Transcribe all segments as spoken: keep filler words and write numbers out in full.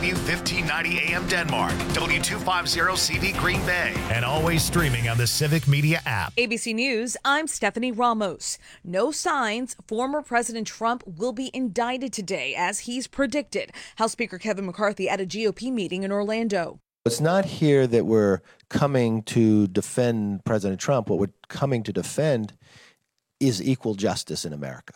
W fifteen ninety A M Denmark, W two fifty C V Green Bay, and always streaming on the Civic Media app. A B C News, I'm Stephanie Ramos. No signs former President Trump will be indicted today, as he's predicted. House Speaker Kevin McCarthy at a G O P meeting in Orlando. It's not here that we're coming to defend President Trump. What we're coming to defend is equal justice in America.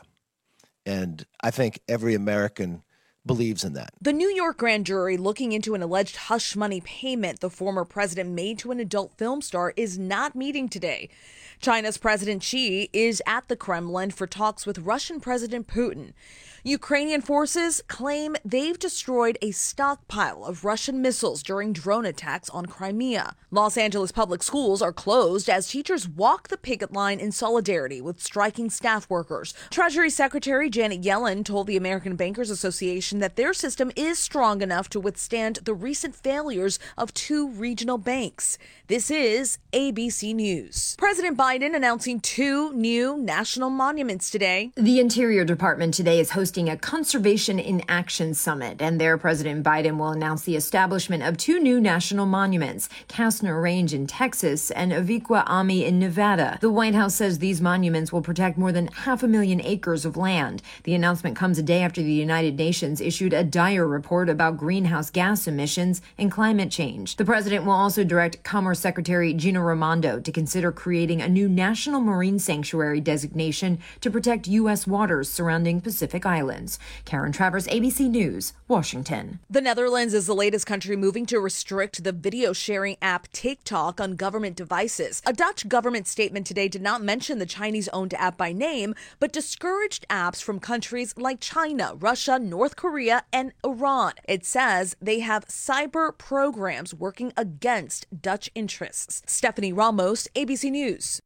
And I think every American believes in that. The New York grand jury looking into an alleged hush money payment the former president made to an adult film star is not meeting today. China's President Xi is at the Kremlin for talks with Russian President Putin. Ukrainian forces claim they've destroyed a stockpile of Russian missiles during drone attacks on Crimea. Los Angeles public schools are closed as teachers walk the picket line in solidarity with striking staff workers. Treasury Secretary Janet Yellen told the American Bankers Association that their system is strong enough to withstand the recent failures of two regional banks. This is A B C News. President Biden announcing two new national monuments today. The Interior Department today is hosting a Conservation in Action Summit, and there President Biden will announce the establishment of two new national monuments, Kastner Range in Texas and Aviqua Ami in Nevada. The White House says these monuments will protect more than half a million acres of land. The announcement comes a day after the United Nations issued a dire report about greenhouse gas emissions and climate change. The president will also direct Commerce Secretary Gina Raimondo to consider creating a new national marine sanctuary designation to protect U S waters surrounding Pacific Islands. Karen Travers, A B C News, Washington. The Netherlands is the latest country moving to restrict the video sharing app TikTok on government devices. A Dutch government statement today did not mention the Chinese-owned app by name, but discouraged apps from countries like China, Russia, North Korea, and Iran. It says they have cyber programs working against Dutch interests. Stephanie Ramos, A B C News.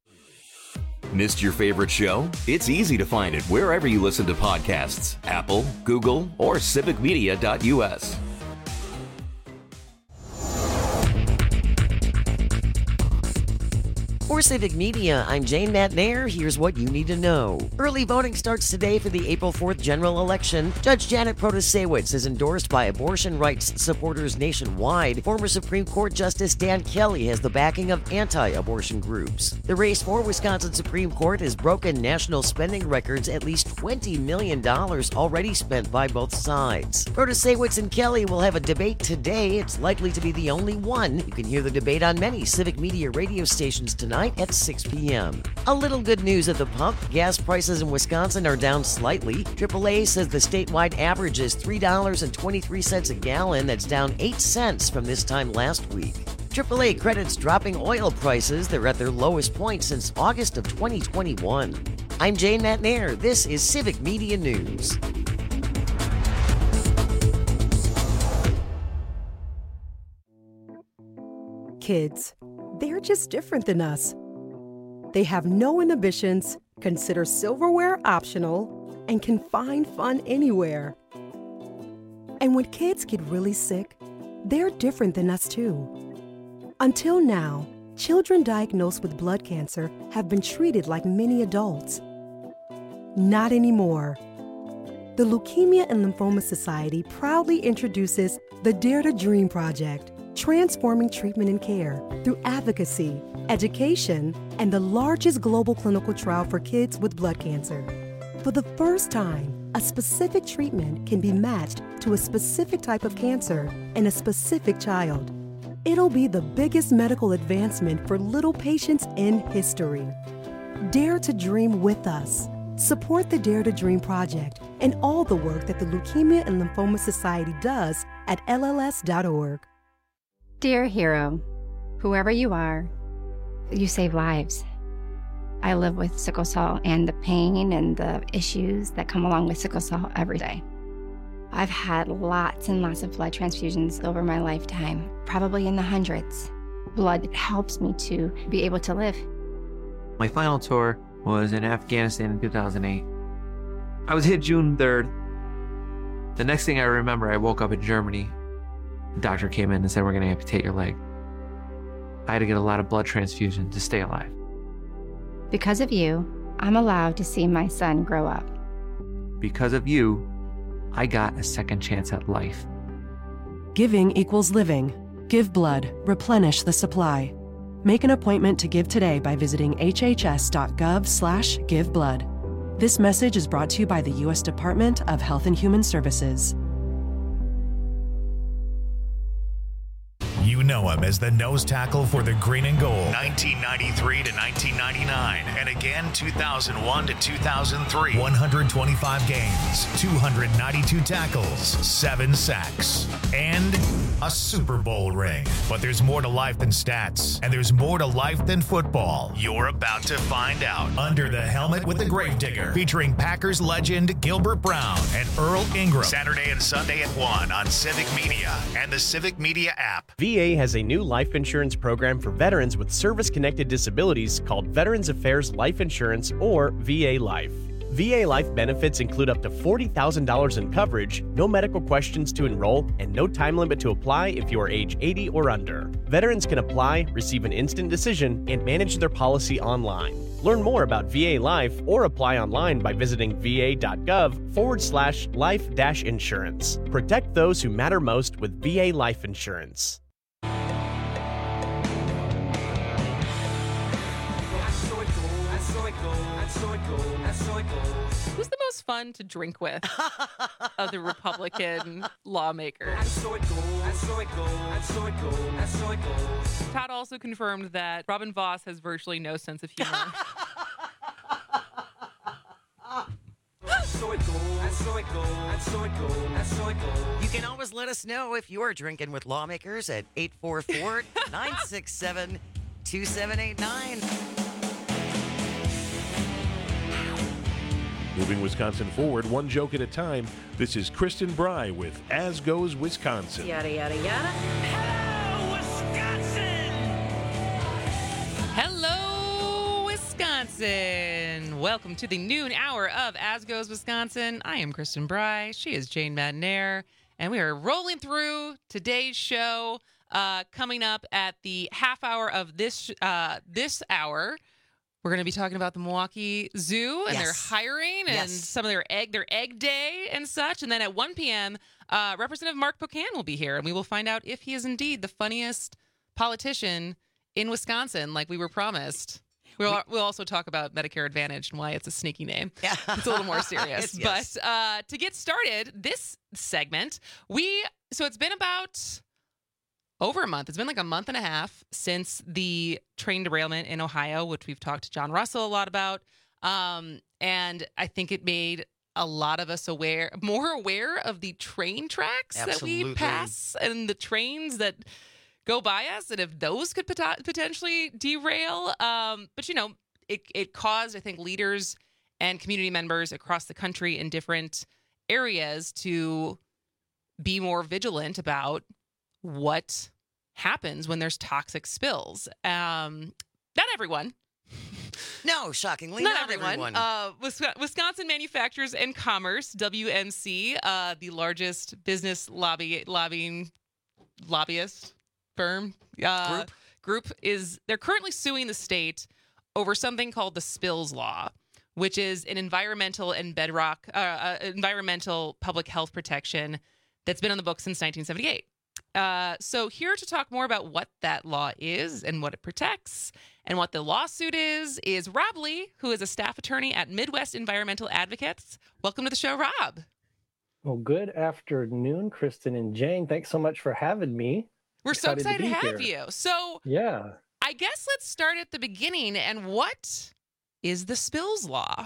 Missed your favorite show? It's easy to find it wherever you listen to podcasts. Apple, Google, or civic media dot U S. For Civic Media, I'm Jane Matnair. Here's what you need to know. Early voting starts today for the April fourth general election. Judge Janet Protasewicz is endorsed by abortion rights supporters nationwide. Former Supreme Court Justice Dan Kelly has the backing of anti-abortion groups. The race for Wisconsin Supreme Court has broken national spending records, at least twenty million dollars already spent by both sides. Protasewicz and Kelly will have a debate today. It's likely to be the only one. You can hear the debate on many Civic Media radio stations tonight at six p.m. A little good news at the pump. Gas prices in Wisconsin are down slightly. triple A says the statewide average is three dollars and twenty-three cents a gallon. That's down eight cents from this time last week. triple A credits dropping oil prices. They're at their lowest point since August of twenty twenty-one. I'm Jane Matnair. This is Civic Media News. Kids, they're just different than us. They have no inhibitions, consider silverware optional, and can find fun anywhere. And when kids get really sick, they're different than us too. Until now, children diagnosed with blood cancer have been treated like many adults. Not anymore. The Leukemia and Lymphoma Society proudly introduces the Dare to Dream Project, transforming treatment and care through advocacy, education, and the largest global clinical trial for kids with blood cancer. For the first time, a specific treatment can be matched to a specific type of cancer in a specific child. It'll be the biggest medical advancement for little patients in history. Dare to dream with us. Support the Dare to Dream Project and all the work that the Leukemia and Lymphoma Society does at L L S dot org. Dear hero, whoever you are, you save lives. I live with sickle cell and the pain and the issues that come along with sickle cell every day. I've had lots and lots of blood transfusions over my lifetime, probably in the hundreds. Blood helps me to be able to live. My final tour was in Afghanistan in two thousand eight. I was hit June third. The next thing I remember, I woke up in Germany. The doctor came in and said, we're going to amputate your leg. I had to get a lot of blood transfusion to stay alive. Because of you, I'm allowed to see my son grow up. Because of you, I got a second chance at life. Giving equals living. Give blood. Replenish the supply. Make an appointment to give today by visiting hhs.gov slash give blood. This message is brought to you by the U S Department of Health and Human Services. You know him as the nose tackle for the Green and Gold, nineteen ninety-three to nineteen ninety-nine, and again two thousand one to two thousand three. one hundred twenty-five games, two hundred ninety-two tackles, seven sacks, and a Super Bowl ring. But there's more to life than stats, and there's more to life than football. You're about to find out. Under the Helmet with the Gravedigger, featuring Packers legend Gilbert Brown and Earl Ingram. Saturday and Sunday at one on Civic Media and the Civic Media app. V A has a new life insurance program for veterans with service-connected disabilities called Veterans Affairs Life Insurance, or V A Life. V A Life benefits include up to forty thousand dollars in coverage, no medical questions to enroll, and no time limit to apply if you are age eighty or under. Veterans can apply, receive an instant decision, and manage their policy online. Learn more about V A Life or apply online by visiting va.gov forward slash life dash insurance. Protect those who matter most with V A Life Insurance. Who's the most fun to drink with of the Republican lawmakers? Todd also confirmed that Robin Voss has virtually no sense of humor. You can always let us know if you're drinking with lawmakers at eight four four, nine six seven, two seven eight nine. Moving Wisconsin forward, one joke at a time. This is Kristen Bry with As Goes Wisconsin. Yada, yada, yada. Hello, Wisconsin! Hello, Wisconsin! Welcome to the noon hour of As Goes Wisconsin. I am Kristen Bry. She is Jane Madnair. And we are rolling through today's show. Uh, coming up at the half hour of this uh, this hour, we're going to be talking about the Milwaukee Zoo and yes. their hiring and yes. some of their egg, their egg day and such. And then at one p.m., uh, Representative Mark Pocan will be here, and we will find out if he is indeed the funniest politician in Wisconsin, like we were promised. We'll, we'll also talk about Medicare Advantage and why it's a sneaky name. Yeah. It's a little more serious. yes. But uh, to get started, this segment, we so it's been about over a month. It's been like a month and a half since the train derailment in Ohio, which we've talked to John Russell a lot about. Um, and I think it made a lot of us aware, more aware of the train tracks Absolutely. that we pass and the trains that go by us, and if those could pot- potentially derail. Um, but, you know, it, it caused, I think, leaders and community members across the country in different areas to be more vigilant about what happens when there's toxic spills. Um, not everyone. No, shockingly, not, not everyone. everyone. Uh, Wisconsin Manufacturers and Commerce, W M C, uh, the largest business lobby lobbying lobbyist firm uh, group. group is they're currently suing the state over something called the Spills Law, which is an environmental and bedrock uh, uh, environmental public health protection that's been on the books since nineteen seventy-eight. Uh, so here to talk more about what that law is and what it protects and what the lawsuit is, is Rob Lee, who is a staff attorney at Midwest Environmental Advocates. Welcome to the show, Rob. Well, good afternoon, Kristen and Jane. Thanks so much for having me. We're excited so excited to, to have here. you. So yeah, I guess let's start at the beginning. And what is the Spills Law?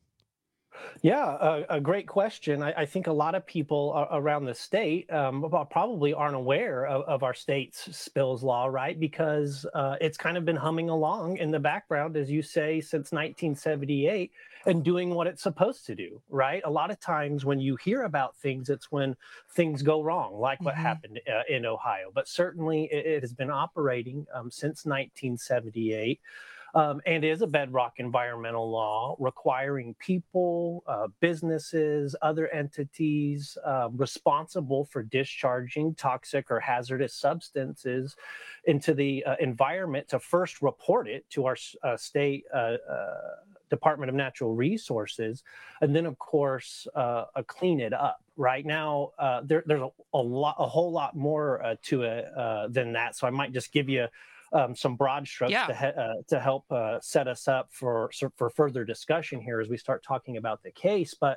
Yeah, a, a great question. I, I think a lot of people are, around the state um, probably aren't aware of, of our state's spills law, right? Because uh, it's kind of been humming along in the background, as you say, since nineteen seventy-eight and doing what it's supposed to do, right? A lot of times when you hear about things, it's when things go wrong, like what mm-hmm. happened uh, in Ohio. But certainly it, it has been operating um, since nineteen seventy-eight. um, and is a bedrock environmental law requiring people, uh, businesses, other entities uh, responsible for discharging toxic or hazardous substances into the uh, environment to first report it to our uh, state uh, uh, Department of Natural Resources, and then, of course, uh, uh, clean it up. Right now, uh, there, there's a, a lot, a whole lot more uh, to it uh, than that. So I might just give you um, some broad strokes yeah. to, he- uh, to help uh, set us up for for further discussion here as we start talking about the case. But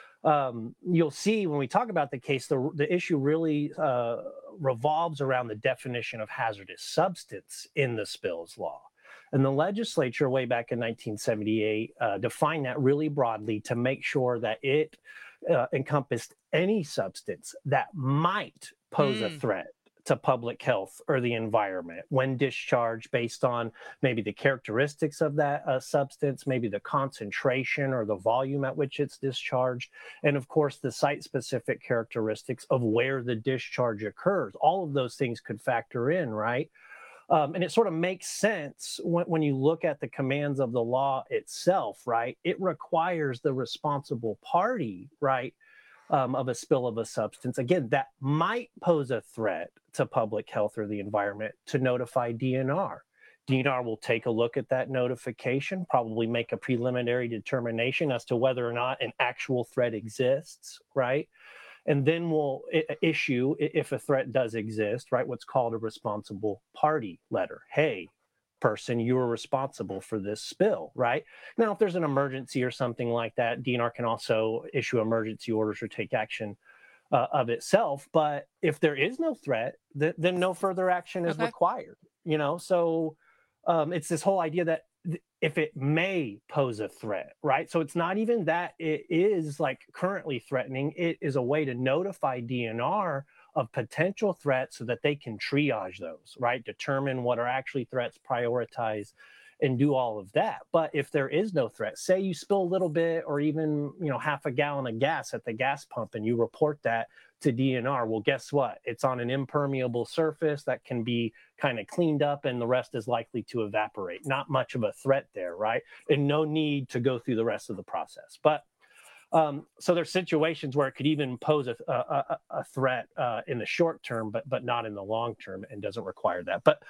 um, you'll see when we talk about the case, the the issue really uh, revolves around the definition of hazardous substance in the spills law. And the legislature way back in nineteen seventy-eight uh, defined that really broadly to make sure that it uh, encompassed any substance that might pose mm. a threat to public health or the environment when discharged based on maybe the characteristics of that uh, substance, maybe the concentration or the volume at which it's discharged, and of course the site-specific characteristics of where the discharge occurs. All of those things could factor in, right? Um, and it sort of makes sense when, when you look at the commands of the law itself, right? It requires the responsible party, right, um, of a spill of a substance, again, that might pose a threat to public health or the environment to notify D N R. D N R will take a look at that notification, probably make a preliminary determination as to whether or not an actual threat exists, right? And then we'll issue, if a threat does exist, right, what's called a responsible party letter. Hey, person, you are responsible for this spill, right? Now, if there's an emergency or something like that, D N R can also issue emergency orders or take action uh, of itself. But if there is no threat, th- then no further action is okay. required, you know? So um, it's this whole idea that if it may pose a threat, right? So it's not even that it is like currently threatening. It is a way to notify D N R of potential threats so that they can triage those, right? Determine what are actually threats, prioritize, and do all of that. But if there is no threat, say you spill a little bit or even, you know, half a gallon of gas at the gas pump and you report that to D N R, well, guess what? It's on an impermeable surface that can be kind of cleaned up and the rest is likely to evaporate. Not much of a threat there, right? And no need to go through the rest of the process. But um, so there's situations where it could even pose a, a, a threat uh, in the short term, but but not in the long term and doesn't require that. But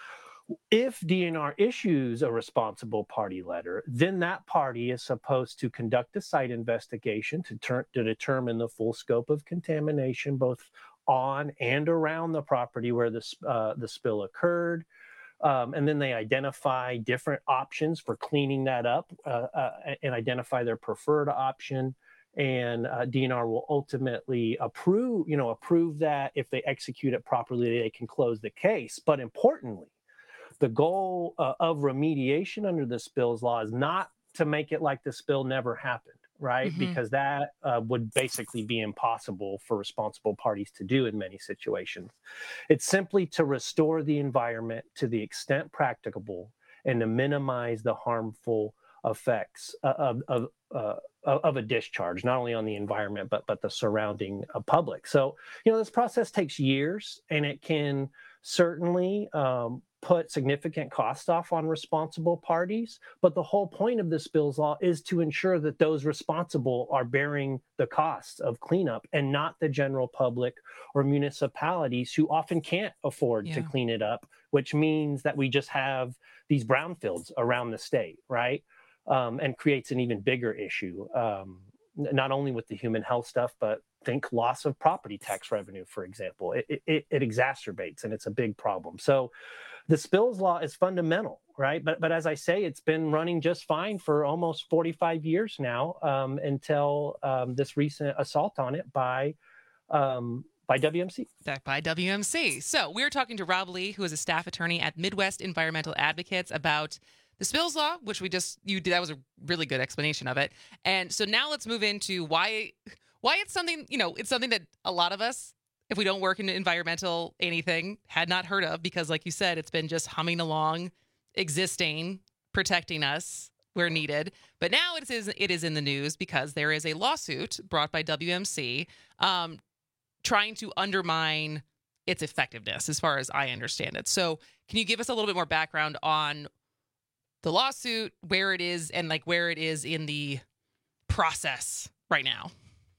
if D N R issues a responsible party letter, then that party is supposed to conduct a site investigation to, ter- to determine the full scope of contamination, both on and around the property where the, uh, the spill occurred. Um, and then they identify different options for cleaning that up uh, uh, and identify their preferred option. And uh, D N R will ultimately approve, you know, approve that. If they execute it properly, they can close the case. But importantly, the goal uh, of remediation under the spills law is not to make it like the spill never happened, right? Mm-hmm. Because that uh, would basically be impossible for responsible parties to do in many situations. It's simply to restore the environment to the extent practicable and to minimize the harmful effects of of, uh, of a discharge, not only on the environment, but but the surrounding uh, public. So, you know, this process takes years and it can certainly um, put significant cost off on responsible parties. But the whole point of the spills law is to ensure that those responsible are bearing the costs of cleanup and not the general public or municipalities who often can't afford yeah. to clean it up, which means that we just have these brownfields around the state, right? Um, and creates an even bigger issue, um, not only with the human health stuff, but think loss of property tax revenue, for example. It, it, it exacerbates, and it's a big problem. So the spills law is fundamental, right? But but as I say, it's been running just fine for almost forty-five years now, um, until um, this recent assault on it by um, by W M C. By W M C. So we're talking to Rob Lee, who is a staff attorney at Midwest Environmental Advocates, about the spills law, which we just, you did, that was a really good explanation of it. And so now let's move into why, why it's something, you know, it's something that a lot of us, if we don't work in environmental anything, had not heard of, because like you said, it's been just humming along, existing, protecting us where needed. But now it is, it is in the news because there is a lawsuit brought by W M C um, trying to undermine its effectiveness, as far as I understand it. So can you give us a little bit more background on the lawsuit, where it is, and like where it is in the process right now.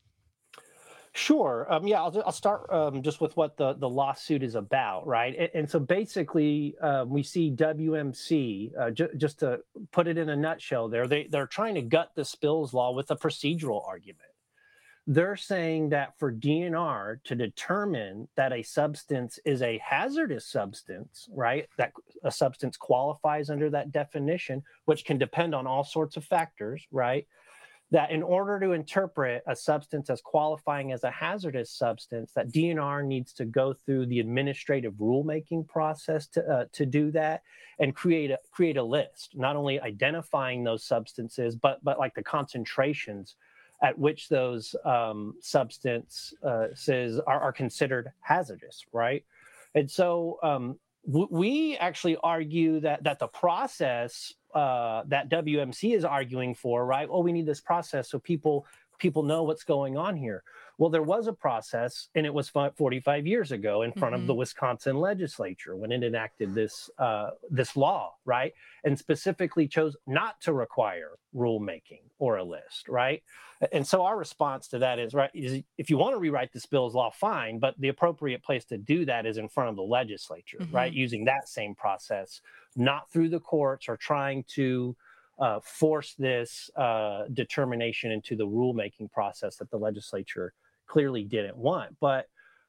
Sure. Um, yeah, I'll, I'll start um, just with what the, the lawsuit is about, right? And, and so basically, uh, we see W M C, uh, j- just to put it in a nutshell there, they, they're trying to gut the spills law with a procedural argument. They're saying that for D N R to determine that a substance is a hazardous substance, right, that a substance qualifies under that definition, which can depend on all sorts of factors, right, that in order to interpret a substance as qualifying as a hazardous substance, that D N R needs to go through the administrative rulemaking process to uh, to do that and create a create a list, not only identifying those substances, but but like the concentrations at which those um, substances uh, are, are considered hazardous, right? And so um, w- we actually argue that that the process uh, that W M C is arguing for, right? Oh, we need this process so people people know what's going on here. Well, there was a process, and it was forty-five years ago in front mm-hmm. of the Wisconsin legislature when it enacted this uh, this law, right? And specifically chose not to require rulemaking or a list, right? And so our response to that is, right, is if you want to rewrite the spills law, fine, but the appropriate place to do that is in front of the legislature, mm-hmm. right? Using that same process, not through the courts or trying to uh, force this uh, determination into the rulemaking process that the legislature clearly didn't want. But,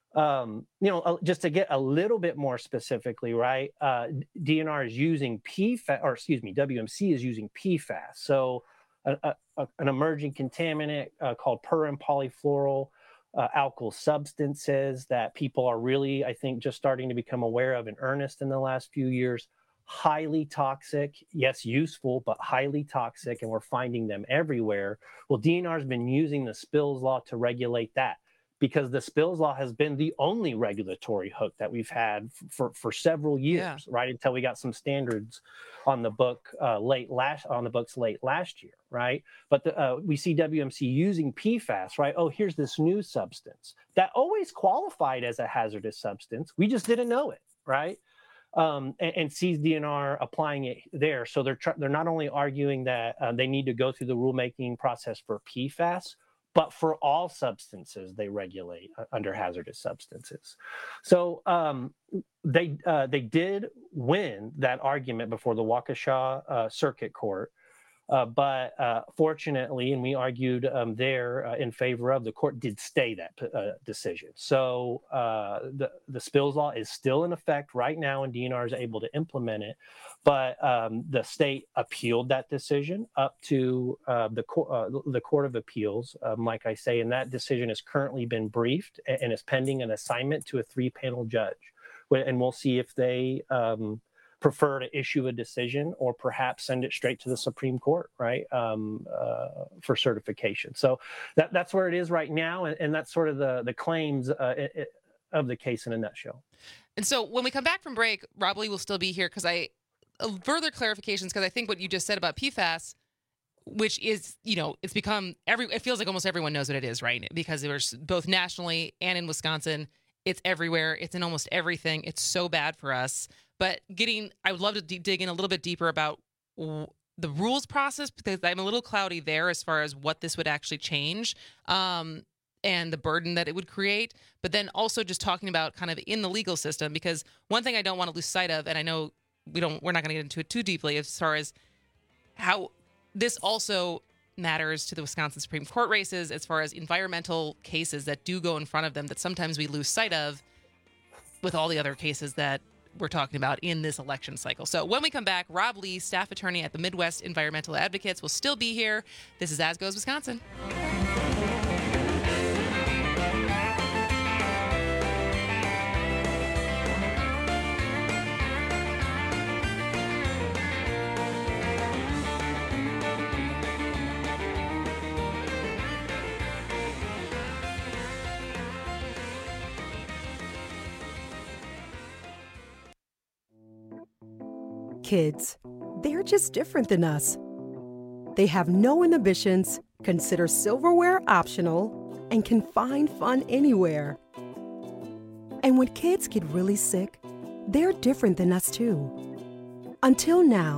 um, you know, just to get a little bit more specifically, right, uh, D N R is using P FAS, or excuse me, W M C is using P FAS. So a, a, an emerging contaminant uh, called per and polyfluoral uh, alkyl substances that people are really, I think, just starting to become aware of in earnest in the last few years. Highly toxic, yes, useful, but highly toxic, and we're finding them everywhere. Well, D N R has been using the spills law to regulate that because the spills law has been the only regulatory hook that we've had for, for several years, yeah. right? Until we got some standards on the book uh, late last on the books late last year, right? But the, uh, we see W M C using P FAS, right? Oh, here's this new substance that always qualified as a hazardous substance. We just didn't know it, right? Um, and, and sees D N R applying it there. So they're tr- they're not only arguing that uh, they need to go through the rulemaking process for P FAS, but for all substances they regulate uh, under hazardous substances. So um, they uh, they did win that argument before the Waukesha uh, Circuit Court. Uh, but uh, fortunately, and we argued um, there uh, in favor of, the court did stay that uh, decision. So uh, the, the spills law is still in effect right now, and D N R is able to implement it. But um, the state appealed that decision up to uh, the, co- uh, the Court of Appeals, um, like I say, and that decision has currently been briefed and is pending an assignment to a three-panel judge. And we'll see if they... Um, prefer to issue a decision or perhaps send it straight to the Supreme Court, right, um, uh, for certification. So that, that's where it is right now, and, and that's sort of the, the claims uh, it, it, of the case in a nutshell. And so when we come back from break, Rob Lee will still be here because I uh, further clarifications, because I think what you just said about P FAS, which is, you know, it's become, every. it feels like almost everyone knows what it is, right, because there's both nationally and in Wisconsin. It's everywhere. It's in almost everything. It's so bad for us. But getting, I would love to d- dig in a little bit deeper about w- the rules process, because I'm a little cloudy there as far as what this would actually change um, and the burden that it would create. But then also just talking about kind of in the legal system, because one thing I don't want to lose sight of, and I know we don't, we're not going to get into it too deeply, as far as how this also matters to the Wisconsin Supreme Court races, as far as environmental cases that do go in front of them that sometimes we lose sight of with all the other cases that we're talking about in this election cycle. So when we come back, Rob Lee, staff attorney at the Midwest Environmental Advocates, will still be here. This is As Goes Wisconsin. Kids, they're just different than us. They have no inhibitions, consider silverware optional, and can find fun anywhere. And when kids get really sick, they're different than us too. Until now,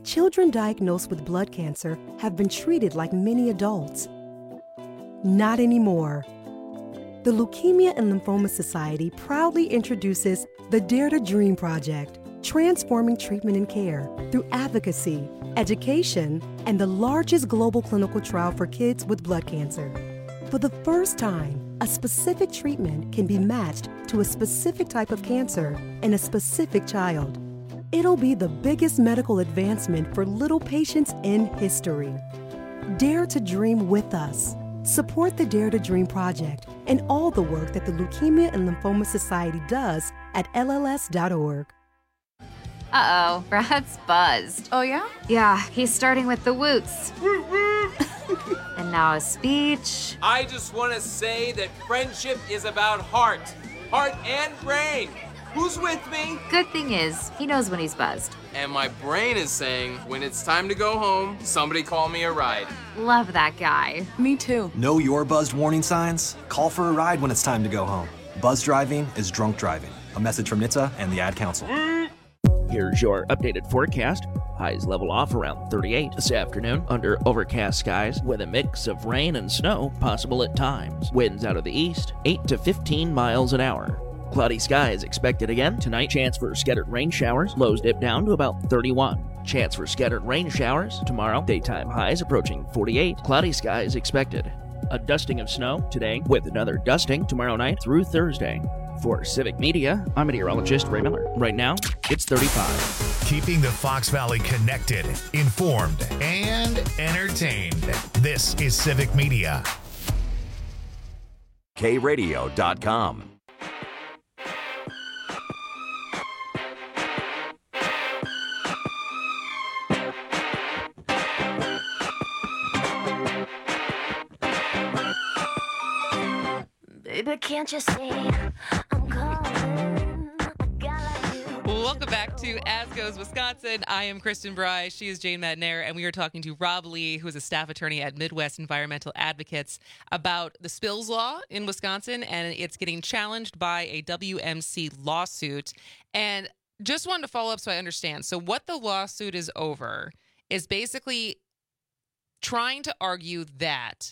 children diagnosed with blood cancer have been treated like many adults. Not anymore. The Leukemia and Lymphoma Society proudly introduces the Dare to Dream Project, transforming treatment and care through advocacy, education, and the largest global clinical trial for kids with blood cancer. For the first time, a specific treatment can be matched to a specific type of cancer in a specific child. It'll be the biggest medical advancement for little patients in history. Dare to dream with us. Support the Dare to Dream Project and all the work that the Leukemia and Lymphoma Society does at L L S dot org. Uh-oh, Brad's buzzed. Oh, yeah? Yeah, he's starting with the woots. And now a speech. I just want to say that friendship is about heart. Heart and brain. Who's with me? Good thing is, he knows when he's buzzed. And my brain is saying, when it's time to go home, somebody call me a ride. Love that guy. Me too. Know your buzzed warning signs? Call for a ride when it's time to go home. Buzz driving is drunk driving. A message from N H T S A and the Ad Council. Here's your updated forecast. Highs level off around thirty-eight this afternoon under overcast skies with a mix of rain and snow possible at times. Winds out of the east, eight to fifteen miles an hour. Cloudy skies expected again tonight. Chance for scattered rain showers. Lows dip down to about thirty-one. Chance for scattered rain showers tomorrow. Daytime highs approaching forty-eight. Cloudy skies expected. A dusting of snow today with another dusting tomorrow night through Thursday. For Civic Media, I'm meteorologist Ray Miller. Right now, it's thirty-five. Keeping the Fox Valley connected, informed, and entertained. This is Civic Media. K radio dot com. Baby, can't you see I'm calling? Welcome back to As Goes Wisconsin. I am Kristen Bry. She is Jane Madnair, and we are talking to Rob Lee, who is a staff attorney at Midwest Environmental Advocates, about the spills law in Wisconsin, and it's getting challenged by a W M C lawsuit. And just wanted to follow up so I understand. So what the lawsuit is over is basically trying to argue that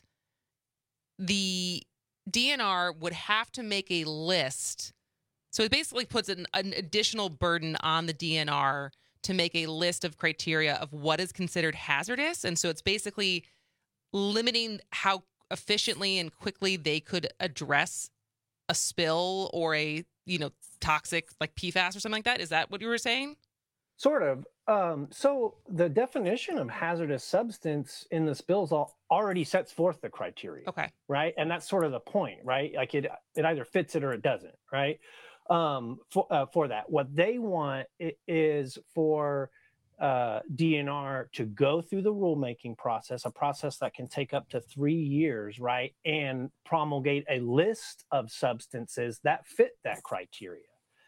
the D N R would have to make a list. So it basically puts an, an additional burden on the D N R to make a list of criteria of what is considered hazardous. And so it's basically limiting how efficiently and quickly they could address a spill or a, you know, toxic like P FAS or something like that. Is that what you were saying? Sort of. Um, so the definition of hazardous substance in the spills law already sets forth the criteria. Okay. Right. And that's sort of the point, right? Like it, it either fits it or it doesn't. Right. Um, for, uh, for that, what they want is for uh, D N R to go through the rulemaking process, a process that can take up to three years, right? And promulgate a list of substances that fit that criteria.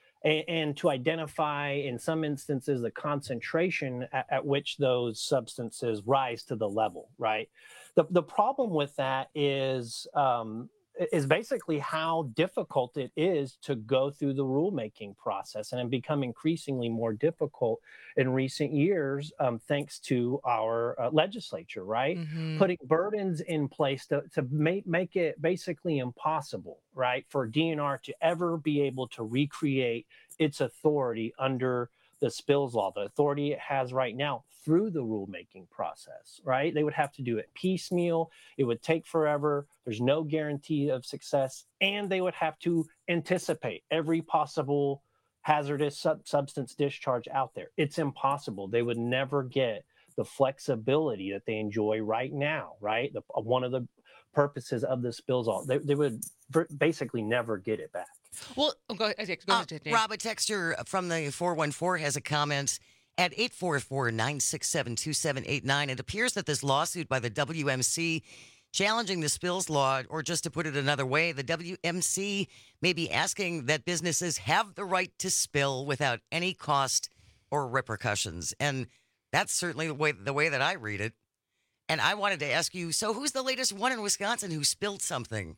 And to identify, in some instances, the concentration at, at which those substances rise to the level, right? The, the problem with that is, um, is basically how difficult it is to go through the rulemaking process, and it become increasingly more difficult in recent years, um, thanks to our uh, legislature, right? Mm-hmm. Putting burdens in place to, to make, make it basically impossible, right, for D N R to ever be able to recreate its authority under the spills law, the authority it has right now through the rulemaking process, right? They would have to do it piecemeal. It would take forever. There's no guarantee of success. And they would have to anticipate every possible hazardous sub- substance discharge out there. It's impossible. They would never get the flexibility that they enjoy right now, right? The, one of the purposes of the spills law, they, they would basically never get it back. Well, go ahead. Go ahead uh, Rob, a texter from the four one four has a comment at eight four four, nine six seven, two seven eight nine. It appears that this lawsuit by the W M C challenging the spills law, or just to put it another way, the W M C may be asking that businesses have the right to spill without any cost or repercussions. And that's certainly the way, the way that I read it. And I wanted to ask you, so who's the latest one in Wisconsin who spilled something?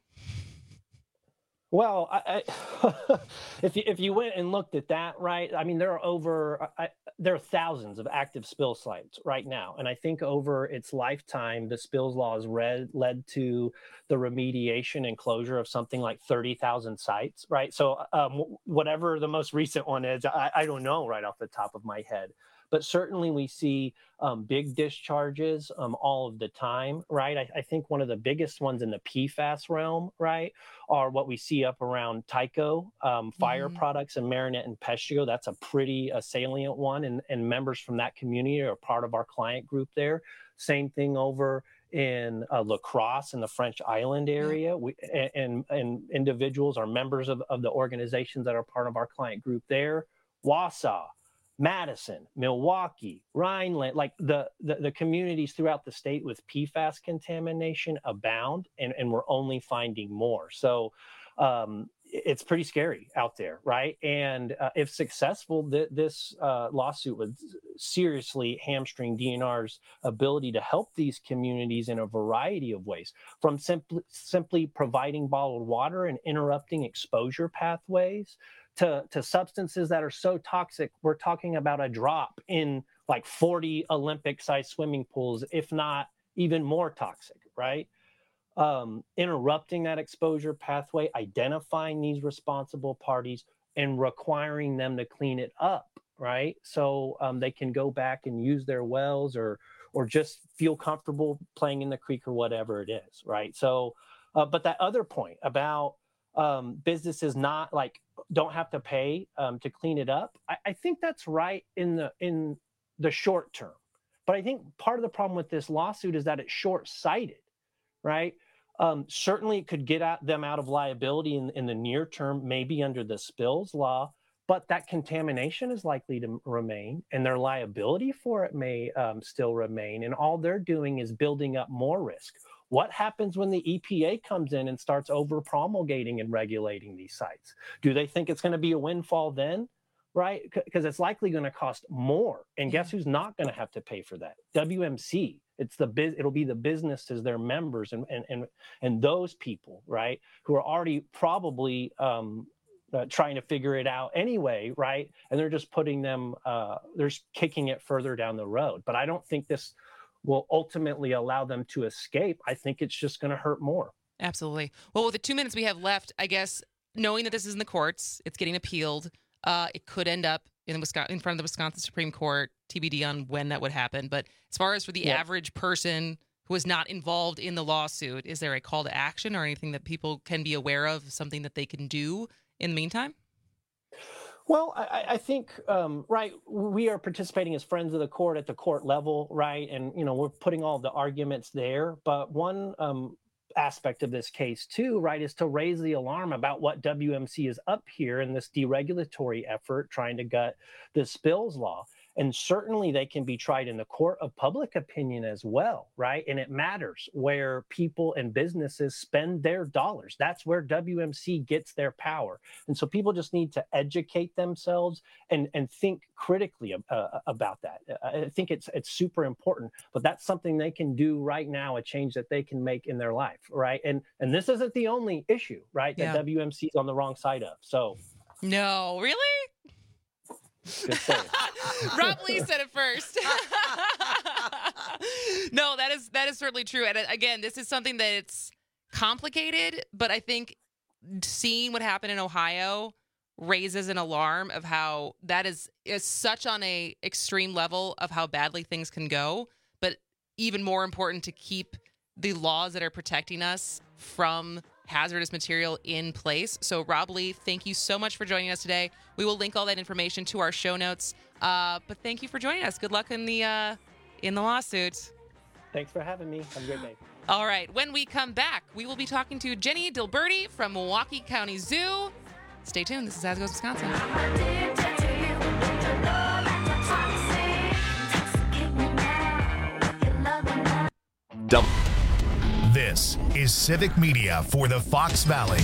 Well, I, I, if you if you went and looked at that, right? I mean, there are over. I, there are thousands of active spill sites right now. And I think over its lifetime, the spills law has read, led to the remediation and closure of something like thirty thousand sites, right? So um, whatever the most recent one is, I, I don't know right off the top of my head. But certainly we see um, big discharges um, all of the time, right? I, I think one of the biggest ones in the P FAS realm, right, are what we see up around Tyco, um, fire Mhm. products, and Marinette and Peshtigo. That's a pretty uh, salient one, and, and members from that community are part of our client group there. Same thing over in uh, La Crosse in the French Island area. We, and, and, and individuals are members of, of the organizations that are part of our client group there. Wausau, Madison, Milwaukee, Rhineland, like the, the, the communities throughout the state with P FAS contamination abound, and, and we're only finding more. So um, it's pretty scary out there, right? And uh, if successful, th- this uh, lawsuit would seriously hamstring D N R's ability to help these communities in a variety of ways, from simply, simply providing bottled water and interrupting exposure pathways, To, to substances that are so toxic. We're talking about a drop in like forty Olympic-sized swimming pools, if not even more toxic, right? Um, interrupting that exposure pathway, identifying these responsible parties, and requiring them to clean it up, right? So um, they can go back and use their wells, or or just feel comfortable playing in the creek or whatever it is, right? So, uh, but that other point about um, businesses not like don't have to pay um, to clean it up, I, I think that's right in the in the short term. But I think part of the problem with this lawsuit is that it's short-sighted, right? Um, certainly, it could get at them out of liability in, in the near term, maybe under the spills law, but that contamination is likely to remain, and their liability for it may um, still remain. And all they're doing is building up more risk. What happens when the E P A comes in and starts over promulgating and regulating these sites? Do they think it's going to be a windfall then? Right? Because it's likely going to cost more. And guess who's not going to have to pay for that? W M C. It's the biz, it'll be the businesses, their members, and and and and those people, right, who are already probably um, uh, trying to figure it out anyway, right? And they're just putting them, uh, they're just kicking it further down the road. But I don't think this will ultimately allow them to escape. I think it's just going to hurt more. Absolutely. Well, with the two minutes we have left, I guess knowing that this is in the courts, it's getting appealed. Uh, it could end up in the Wisconsin, in front of the Wisconsin Supreme Court. T B D on when that would happen. But as far as for the Yeah. average person who is not involved in the lawsuit, is there a call to action or anything that people can be aware of, something that they can do in the meantime? Well, I, I think, um, right, we are participating as friends of the court at the court level, right? And, you know, we're putting all the arguments there. But one um, aspect of this case, too, right, is to raise the alarm about what W M C is up here in this deregulatory effort trying to gut the spills law. And certainly they can be tried in the court of public opinion as well, right? And it matters where people and businesses spend their dollars. That's where W M C gets their power. And so people just need to educate themselves and, and think critically uh, about that. I think it's it's super important, but that's something they can do right now, a change that they can make in their life, right? And and this isn't the only issue, right, that Yeah. W M C is on the wrong side of. So No, really? good save. Rob Lee said it first. No, that is that is certainly true. And uh, again, this is something that it's complicated, but I think seeing what happened in Ohio raises an alarm of how that is is such on a extreme level of how badly things can go, but even more important to keep the laws that are protecting us from hazardous material in place. So Rob Lee, thank you so much for joining us today. We will link all that information to our show notes. Uh, but thank you for joining us. Good luck in the uh, in the lawsuit. Thanks for having me. Have a great day. All right. When we come back, we will be talking to Jenny Dilberti from Milwaukee County Zoo. Stay tuned. This is As Goes Wisconsin. Double. This is Civic Media for the Fox Valley.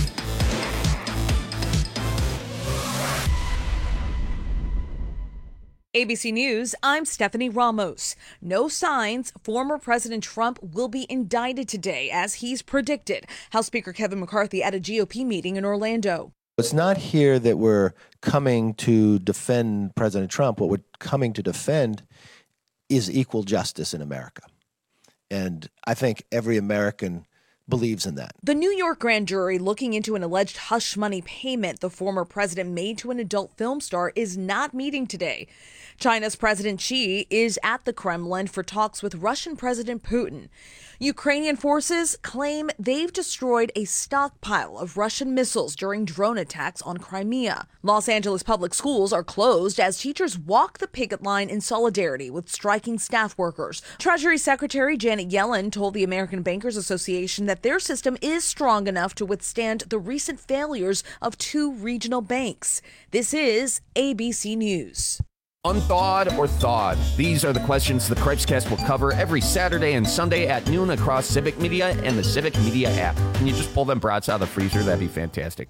A B C News, I'm Stephanie Ramos. No signs former President Trump will be indicted today, as he's predicted. House Speaker Kevin McCarthy at a G O P meeting in Orlando. It's not here that we're coming to defend President Trump. What we're coming to defend is equal justice in America. And I think every American believes in that. The New York grand jury looking into an alleged hush money payment the former president made to an adult film star is not meeting today. China's President Xi is at the Kremlin for talks with Russian President Putin. Ukrainian forces claim they've destroyed a stockpile of Russian missiles during drone attacks on Crimea. Los Angeles public schools are closed as teachers walk the picket line in solidarity with striking staff workers. Treasury Secretary Janet Yellen told the American Bankers Association that their system is strong enough to withstand the recent failures of two regional banks. This is A B C News. Unthawed or thawed? These are the questions the Cripescast will cover every Saturday and Sunday at noon across Civic Media and the Civic Media app. Can you just pull them brats out of the freezer? That'd be fantastic.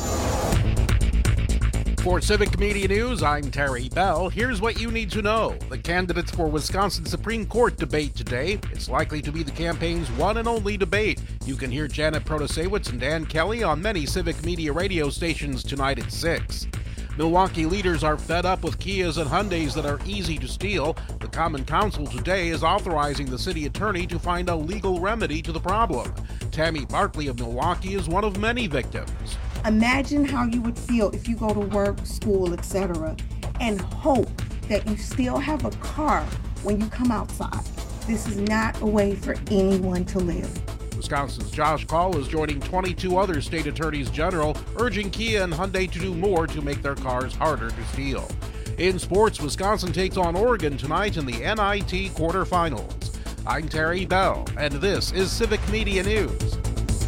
For Civic Media News, I'm Terry Bell. Here's what you need to know. The candidates for Wisconsin Supreme Court debate today. It's likely to be the campaign's one and only debate. You can hear Janet Protasewicz and Dan Kelly on many Civic Media radio stations tonight at six. Milwaukee leaders are fed up with Kias and Hyundais that are easy to steal. The Common Council today is authorizing the city attorney to find a legal remedy to the problem. Tammy Barkley of Milwaukee is one of many victims. Imagine how you would feel if you go to work, school, et cetera, and hope that you still have a car when you come outside. This is not a way for anyone to live. Wisconsin's Josh Call is joining twenty-two other state attorneys general, urging Kia and Hyundai to do more to make their cars harder to steal. In sports, Wisconsin takes on Oregon tonight in the N I T quarterfinals. I'm Terry Bell, and this is Civic Media News.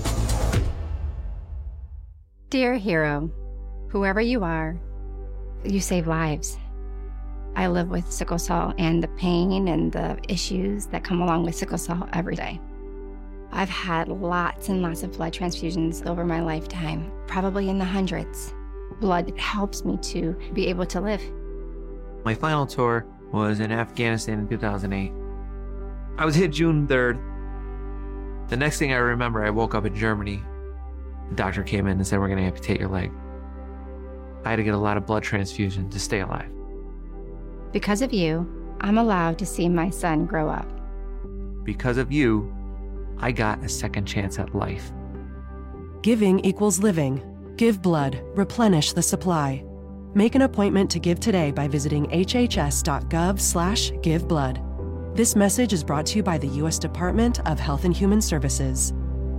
Dear hero, whoever you are, you save lives. I live with sickle cell and the pain and the issues that come along with sickle cell every day. I've had lots and lots of blood transfusions over my lifetime, probably in the hundreds. Blood helps me to be able to live. My final tour was in Afghanistan in two thousand eight. I was hit June third. The next thing I remember, I woke up in Germany. The doctor came in and said, we're going to amputate your leg. I had to get a lot of blood transfusion to stay alive. Because of you, I'm allowed to see my son grow up. Because of you, I got a second chance at life. Giving equals living. Give blood. Replenish the supply. Make an appointment to give today by visiting hhs.gov slash give blood. This message is brought to you by the U S Department of Health and Human Services.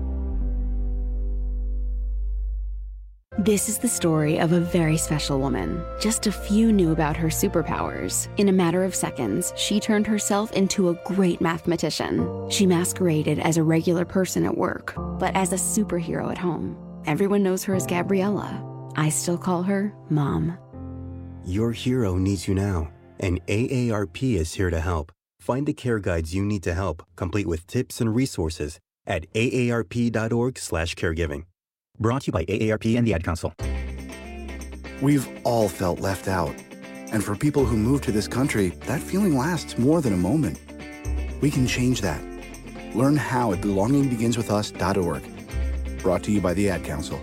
This is the story of a very special woman. Just a few knew about her superpowers. In a matter of seconds, she turned herself into a great mathematician. She masqueraded as a regular person at work, but as a superhero at home. Everyone knows her as Gabriella. I still call her Mom. Your hero needs you now, and A A R P is here to help. Find the care guides you need to help, complete with tips and resources at A A R P dot org slash caregiving. Brought to you by A A R P and the Ad Council. We've all felt left out. And for people who move to this country, that feeling lasts more than a moment. We can change that. Learn how at belonging begins with us dot org. Brought to you by the Ad Council.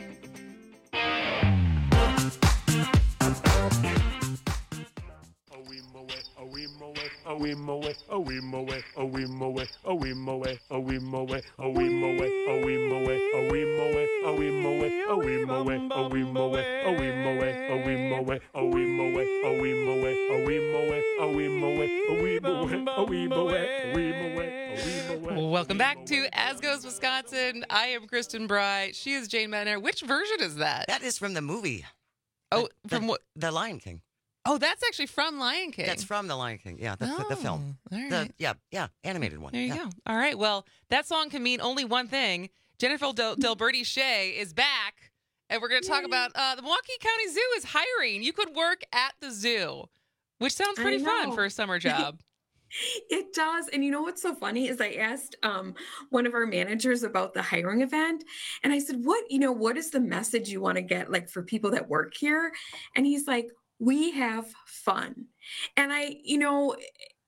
A wee moe, a wee moe, a wee moe, a wee moe, a wee moe, a wee moe, a wee moe, a wee moe, a wee moe, a wee moe, a wee moe, a wee moe, a wee moe, a wee moe, a wee moe, a wee moe, a wee moe, a wee moe, a wee moe, a wee moe. Welcome back to As Goes Wisconsin. I am Kristen Bry. She is Jane Madner. Which version is that? That is from the movie. Oh, the, from the, what? The Lion King. Oh, that's actually from Lion King. That's from The Lion King. Yeah, the, oh, the, the film. All right. The, yeah, yeah, animated one. There you yeah. go. All right. Well, that song can mean only one thing. Jennifer Del, Delberti Shea is back, and we're going to talk about uh, the Milwaukee County Zoo is hiring. You could work at the zoo, which sounds pretty fun for a summer job. It does. And you know what's so funny is I asked um, one of our managers about the hiring event, and I said, what, you know, what is the message you want to get like for people that work here? And he's like, we have fun. And I, you know,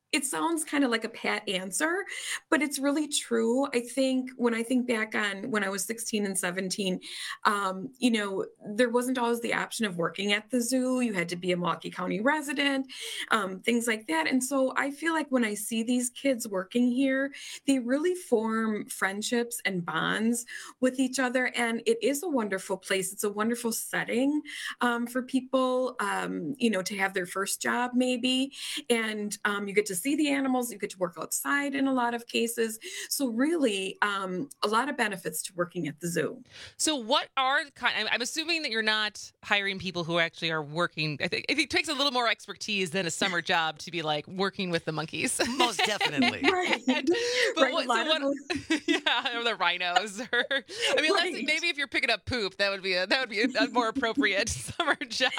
it sounds kind of like a pat answer, but it's really true. I think when I think back on when I was sixteen and seventeen, um, you know, there wasn't always the option of working at the zoo. You had to be a Milwaukee County resident, um, things like that. And so I feel like when I see these kids working here, they really form friendships and bonds with each other. And it is a wonderful place. It's a wonderful setting um, for people, um, you know, to have their first job maybe. And um, you get to see the animals, you get to work outside in a lot of cases. So really um, a lot of benefits to working at the zoo. So what are kind I'm assuming that you're not hiring people who actually are working. I think I think it takes a little more expertise than a summer job to be like working with the monkeys. Most definitely. Right. But Right, what, a lot so of what yeah, or the rhinos or I mean Right. let's, maybe if you're picking up poop, that would be a that would be a, a more appropriate summer job.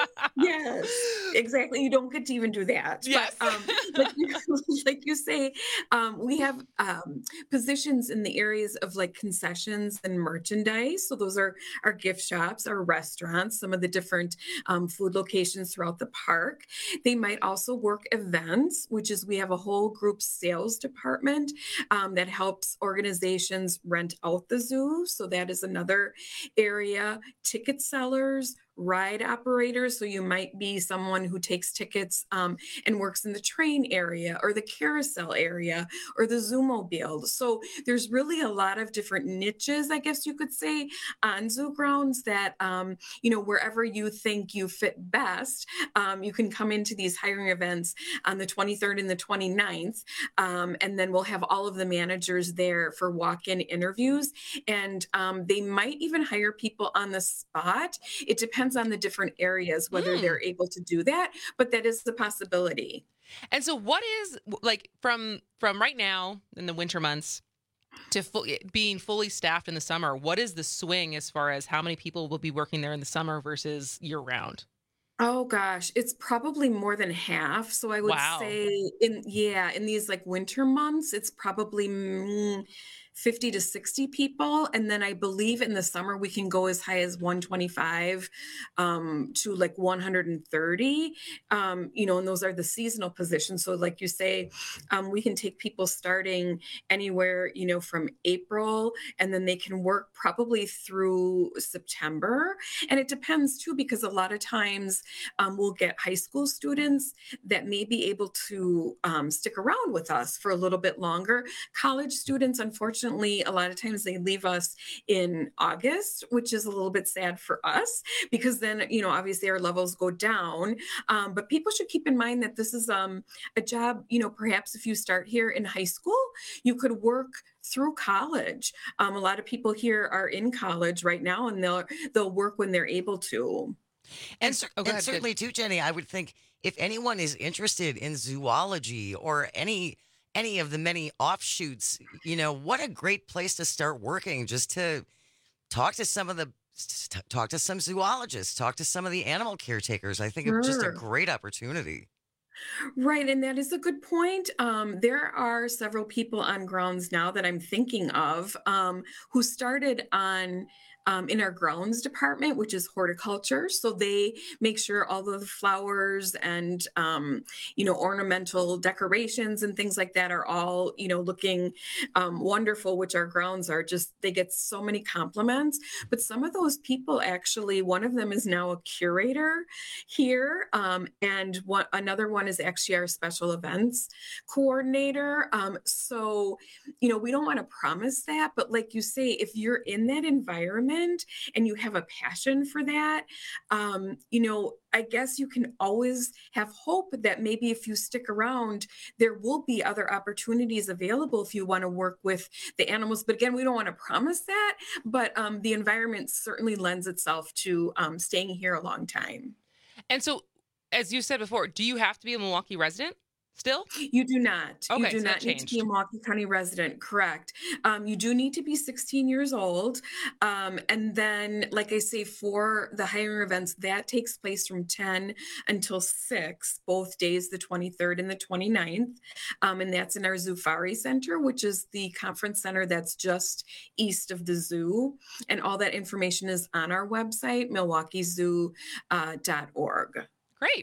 Yes, exactly. You don't get to even do that. Yes. But, um, like, you, like you say, um, we have um, positions in the areas of like concessions and merchandise. So those are our gift shops, our restaurants, some of the different um, food locations throughout the park. They might also work events, which is we have a whole group sales department um, that helps organizations rent out the zoo. So that is another area. Ticket sellers, ride operators. So you might be someone who takes tickets um, and works in the train area or the carousel area or the Zoomobile. So there's really a lot of different niches, I guess you could say, on zoo grounds that, um, you know, wherever you think you fit best, um, you can come into these hiring events on the twenty-third and the twenty-ninth. Um, and then we'll have all of the managers there for walk-in interviews. And um, they might even hire people on the spot. It depends on the different areas, whether Mm. they're able to do that, but that is the possibility. And so what is like from from right now in the winter months to fu- being fully staffed in the summer, what is the swing as far as how many people will be working there in the summer versus year round? Oh gosh, it's probably more than half. So I would Wow. say in, yeah, in these like winter months, it's probably mm, fifty to sixty people. And then I believe in the summer, we can go as high as one twenty-five um, to like one hundred thirty, um, you know, and those are the seasonal positions. So like you say, um, we can take people starting anywhere, you know, from April, and then they can work probably through September. And it depends too, because a lot of times um, we'll get high school students that may be able to um, stick around with us for a little bit longer. College students, unfortunately, a lot of times they leave us in August, which is a little bit sad for us because then, you know, obviously our levels go down. Um, but people should keep in mind that this is um, a job, you know, perhaps if you start here in high school, you could work through college. Um, a lot of people here are in college right now and they'll they'll work when they're able to. And, cer- Oh, go and ahead, certainly, too, Jenny, I would think if anyone is interested in zoology or any any of the many offshoots, you know, what a great place to start working just to talk to some of the t- talk to some zoologists, talk to some of the animal caretakers. I think it's just a Sure. great opportunity. Right, and that is a good point. Um, there are several people on grounds now that I'm thinking of um, who started on um, in our grounds department, which is horticulture. So they make sure all of the flowers and um, you know ornamental decorations and things like that are all you know looking um, wonderful. Which our grounds are just they get so many compliments. But some of those people actually, one of them is now a curator here, um, and one another one is actually our special events coordinator. Um, so, you know, we don't want to promise that, but like you say, if you're in that environment and you have a passion for that, um, you know, I guess you can always have hope that maybe if you stick around, there will be other opportunities available if you want to work with the animals. But again, we don't want to promise that, but um, the environment certainly lends itself to um, staying here a long time. And so, as you said before, do you have to be a Milwaukee resident still? You do not. Okay, you do so not that need to be a changed. Milwaukee County resident. Correct. Um, you do need to be sixteen years old. Um, and then, like I say, for the hiring events, that takes place from ten until six, both days, the twenty-third and the twenty-ninth. Um, and that's in our Zoofari Center, which is the conference center that's just east of the zoo. And all that information is on our website, milwaukee zoo dot org. Great.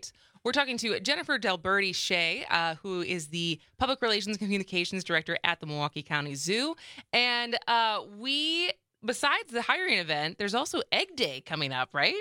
We're talking to Jennifer Delberti Shea, uh, who is the Public Relations Communications Director at the Milwaukee County Zoo. And uh, we, besides the hiring event, there's also Egg Day coming up, right?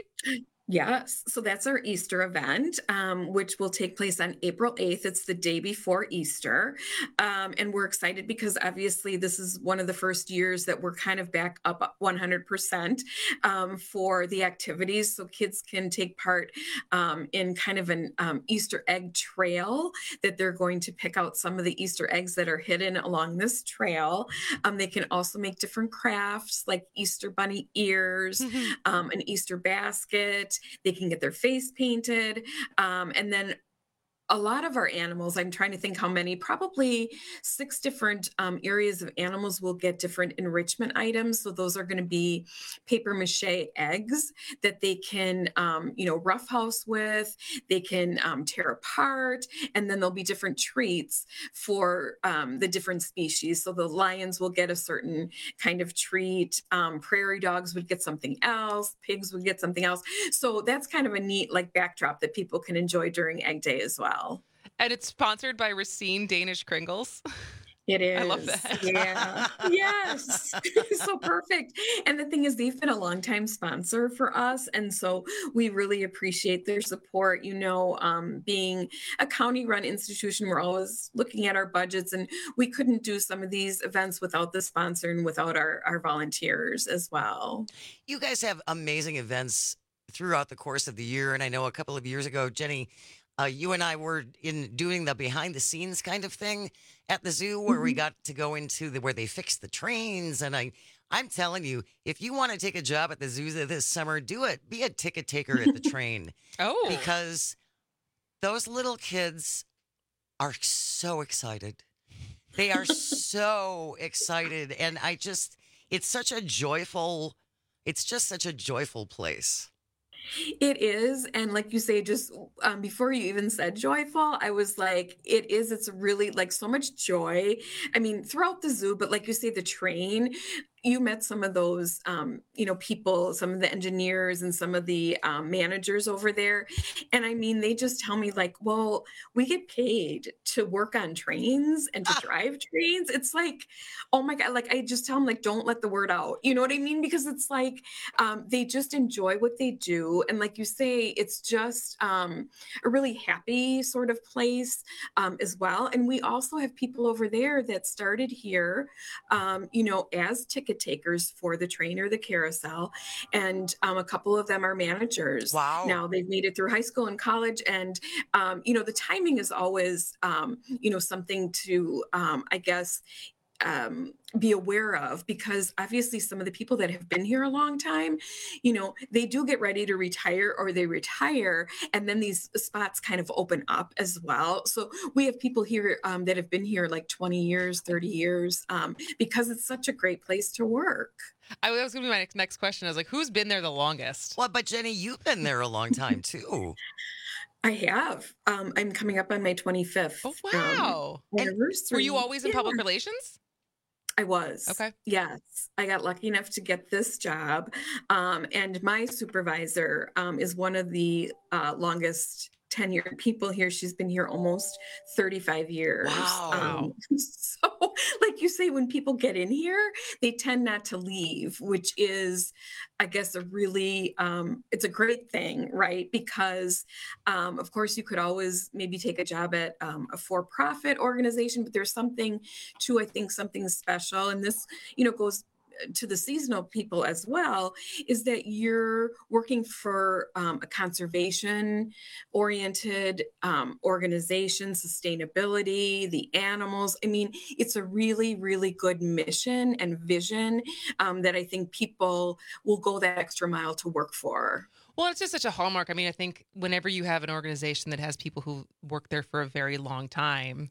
Yes. So that's our Easter event, um, which will take place on April eighth. It's the day before Easter. Um, and we're excited because obviously this is one of the first years that we're kind of back up one hundred percent um, for the activities. So kids can take part um, in kind of an um, Easter egg trail that they're going to pick out some of the Easter eggs that are hidden along this trail. Um, they can also make different crafts like Easter bunny ears, mm-hmm. um, an Easter basket. They can get their face painted. Um, and then a lot of our animals, I'm trying to think how many, probably six different um, areas of animals will get different enrichment items. So those are going to be paper mache eggs that they can, um, you know, roughhouse with, they can um, tear apart, and then there'll be different treats for um, the different species. So the lions will get a certain kind of treat, um, prairie dogs would get something else, pigs would get something else. So that's kind of a neat like backdrop that people can enjoy during Egg Day as well. And it's sponsored by Racine Danish Kringles. It is. I love that. Yeah. Yes. So perfect. And the thing is, they've been a longtime sponsor for us. And so we really appreciate their support. You know, um, being a county run institution, we're always looking at our budgets, and we couldn't do some of these events without the sponsor and without our, our volunteers as well. You guys have amazing events throughout the course of the year. And I know a couple of years ago, Jenny, Uh, you and I were in doing the behind the scenes kind of thing at the zoo where mm-hmm. we got to go into the, where they fixed the trains. And I, I'm telling you, if you want to take a job at the zoo this summer, do it. Be a ticket taker at the train. Oh, because those little kids are so excited. They are so excited. And I just, it's such a joyful, it's just such a joyful place. It is. And like you say, just um, before you even said joyful, I was like, it is. It's really like so much joy. I mean, throughout the zoo, but like you say, the train, you met some of those, um, you know, people, some of the engineers and some of the um, managers over there. And I mean, they just tell me like, well, we get paid to work on trains and to ah. drive trains. It's like, oh my God, like I just tell them like, don't let the word out. You know what I mean? Because it's like, um, they just enjoy what they do. And like you say, it's just um, a really happy sort of place um, as well. And we also have people over there that started here, um, you know, as ticket takers for the train or the carousel, and um, a couple of them are managers. Wow! Now they've made it through high school and college, and um, you know the timing is always um, you know something to um, I guess. Um, be aware of, because obviously some of the people that have been here a long time, you know, they do get ready to retire or they retire, and then these spots kind of open up as well. So we have people here um, that have been here like twenty years, thirty years, um, because it's such a great place to work. I was going to be my next, next question. I was like, who's been there the longest? Well, but Jenny, you've been there a long time too. I have. Um, I'm coming up on my twenty-fifth. Oh, wow. Um, anniversary. Were you always in yeah. public relations? I was. Okay. Yes. I got lucky enough to get this job. Um, and my supervisor um, is one of the uh, longest tenured people here. She's been here almost thirty-five years. Wow. Um, so like you say, when people get in here, they tend not to leave, which is, I guess, a really, um, it's a great thing, right? Because um, of course you could always maybe take a job at um, a for-profit organization, but there's something to, I think, something special. And this, you know, goes to the seasonal people as well, is that you're working for um, a conservation oriented um, organization, sustainability, the animals. I mean, it's a really, really good mission and vision um, that I think people will go that extra mile to work for. Well, it's just such a hallmark. I mean, I think whenever you have an organization that has people who work there for a very long time,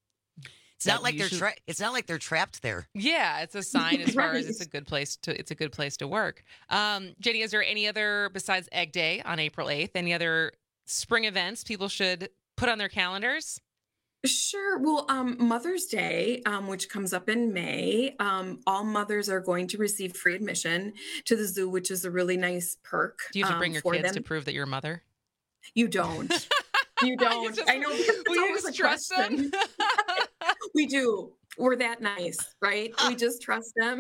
It's not like usually, they're tra- it's not like they're trapped there. Yeah, it's a sign as far Right. as it's a good place to it's a good place to work. Um, Jenny, is there any other besides Egg Day on April eighth? Any other spring events people should put on their calendars? Sure. Well, um, Mother's Day, um, which comes up in May, um, all mothers are going to receive free admission to the zoo, which is a really nice perk. Do you have to bring um, your for kids them. to prove that you're a mother? You don't. You don't. just- I know. It's will you always just a trust them? question. We do. We're that nice, right? We just trust them.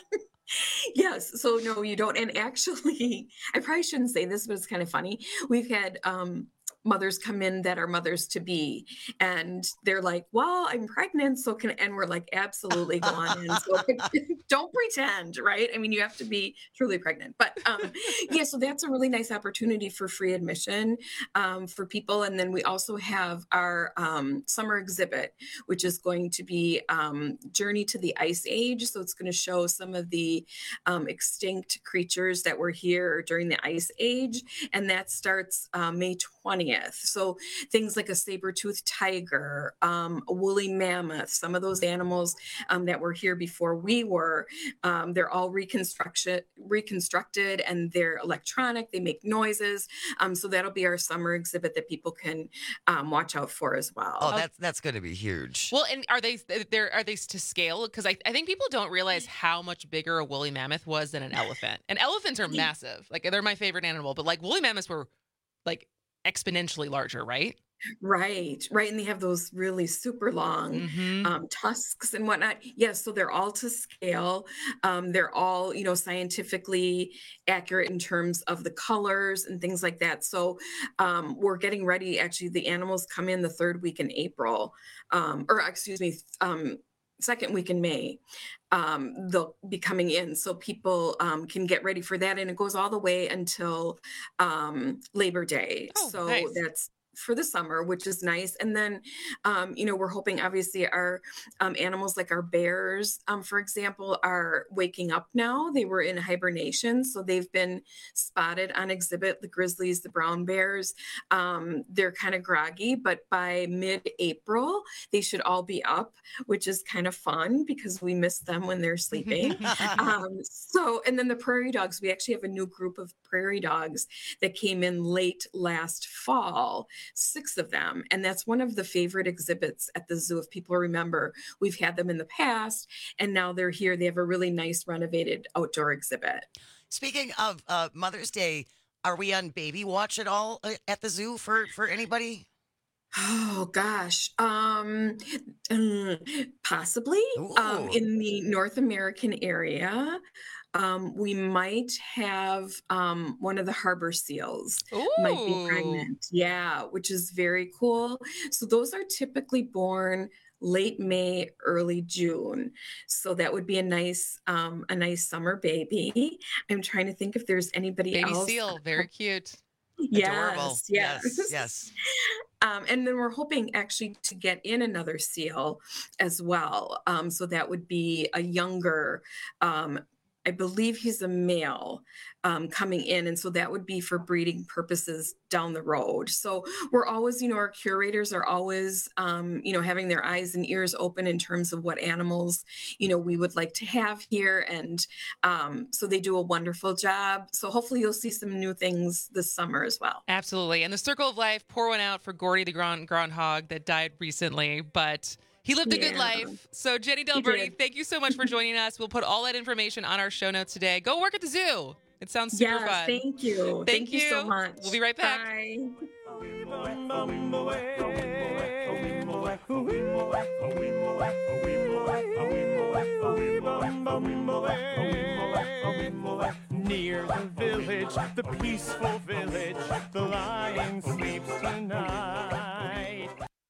Yes. So no, you don't. And actually, I probably shouldn't say this, but it's kind of funny. We've had um, mothers come in that are mothers to be, and they're like, "Well, I'm pregnant, so can," and we're like, "Absolutely, go on in." So don't pretend, right? I mean, you have to be truly pregnant. But um, yeah, so that's a really nice opportunity for free admission um, for people. And then we also have our um, summer exhibit, which is going to be um, Journey to the Ice Age. So it's going to show some of the um, extinct creatures that were here during the Ice Age, and that starts uh, May twentieth. So things like a saber-toothed tiger, um, a woolly mammoth, some of those animals um, that were here before we were, um, they're all reconstruction, reconstructed, and they're electronic. They make noises. Um, so that'll be our summer exhibit that people can um, watch out for as well. Oh, that's that's going to be huge. Well, and are they there? Are they to scale? Because I, I think people don't realize how much bigger a woolly mammoth was than an elephant. And elephants are massive. Like they're my favorite animal, but like woolly mammoths were like exponentially larger, right? Right, right. And they have those really super long Mhm. um, tusks and whatnot. Yes, so they're all to scale. Um, they're all, you know, scientifically accurate in terms of the colors and things like that. So um, we're getting ready. Actually, the animals come in the third week in April, um, or excuse me, um, second week in May. Um, they'll be coming in, so people um, can get ready for that, and it goes all the way until um, Labor Day. Oh, so nice. that's for the summer, which is nice. And then, um, you know, we're hoping obviously our um, animals like our bears, um, for example, are waking up now. They were in hibernation, so they've been spotted on exhibit, the grizzlies, the brown bears. Um, they're kind of groggy, but by mid-April, they should all be up, which is kind of fun because we miss them when they're sleeping. um, so, and then the prairie dogs, we actually have a new group of prairie dogs that came in late last fall. Six of them. And that's one of the favorite exhibits at the zoo. If people remember, we've had them in the past and now they're here. They have a really nice renovated outdoor exhibit. Speaking of uh, Mother's Day, are we on baby watch at all uh, at the zoo for, for anybody? Oh gosh, um, uh, possibly um, Ooh. in the North American area. Um, we might have um, one of the harbor seals might be Ooh. pregnant. Yeah, which is very cool. So those are typically born late May, early June. So that would be a nice, um, a nice summer baby. I'm trying to think if there's anybody Baby else. seal, very cute. Adorable. Yes, yes, Yes, yes. Um, and then we're hoping actually to get in another seal as well. Um, so that would be a younger, um, I believe he's a male um, coming in. And so that would be for breeding purposes down the road. So we're always, you know, our curators are always, um, you know, having their eyes and ears open in terms of what animals, you know, we would like to have here. And um, so they do a wonderful job. So hopefully you'll see some new things this summer as well. Absolutely. And the Circle of Life, pour one out for Gordy the ground groundhog that died recently, but he lived a good Yeah. life. So Jenny He Delberti, did. thank you so much for joining us. We'll put all that information on our show notes today. Go work at the zoo. It sounds super Yes, fun. thank you. Thank, Thank you so much. We'll be right back. Bye. Near the village, the peaceful village, the lion sleeps tonight.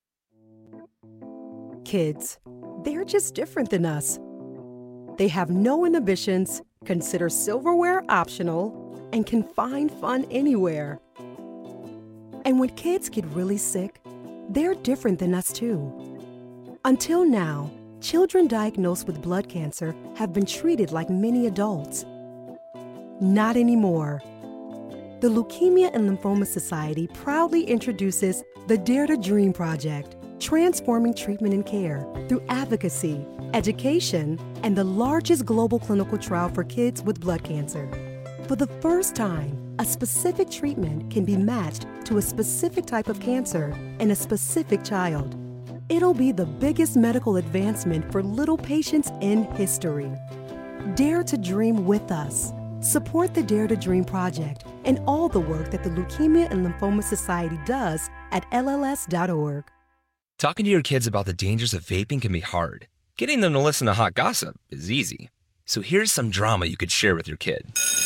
Kids, they're just different than us. They have no inhibitions, consider silverware optional, and can find fun anywhere. And when kids get really sick, they're different than us too. Until now, children diagnosed with blood cancer have been treated like many adults. Not anymore. The Leukemia and Lymphoma Society proudly introduces the Dare to Dream Project, transforming treatment and care through advocacy, education, and the largest global clinical trial for kids with blood cancer. For the first time, a specific treatment can be matched to a specific type of cancer in a specific child. It'll be the biggest medical advancement for little patients in history. Dare to dream with us. Support the Dare to Dream Project and all the work that the Leukemia and Lymphoma Society does at L L S dot org. Talking to your kids about the dangers of vaping can be hard. Getting them to listen to hot gossip is easy. So here's some drama you could share with your kid.